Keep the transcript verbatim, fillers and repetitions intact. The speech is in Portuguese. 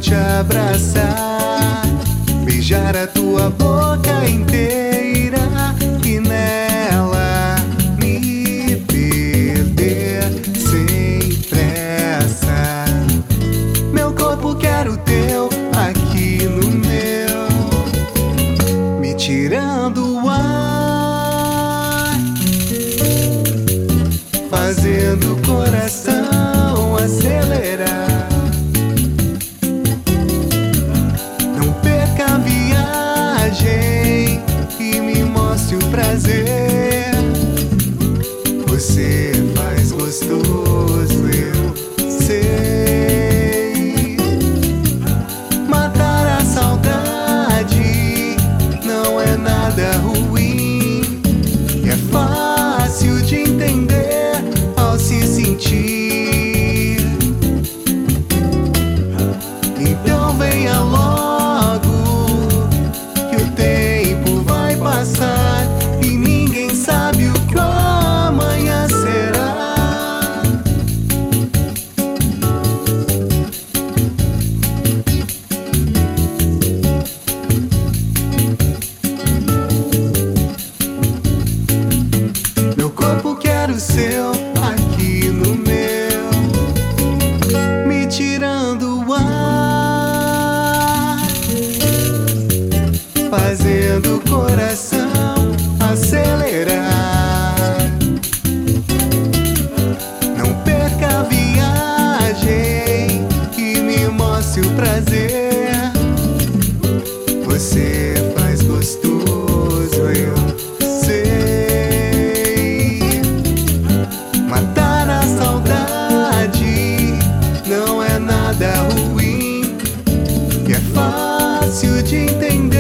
te abraçar, beijar a tua boca inteira e nela me perder sem pressa. Meu corpo quer o teu aqui no meu, me tirando o ar, fazendo o coração acelerar. Não perca a viagem e me mostre o prazer. Você faz gostoso, eu sei. Matar a saudade não é nada ruim, é fácil de entender ao se sentir. Então venha logo, que o tempo vai passar e ninguém sabe o que amanhã será. Meu corpo quer o seu aqui no meu, me tirando o ar, fazendo o coração acelerar. Não perca a viagem e me mostre o prazer. Você faz gostoso, eu sei. Matar a saudade não é nada ruim, e é fácil de entender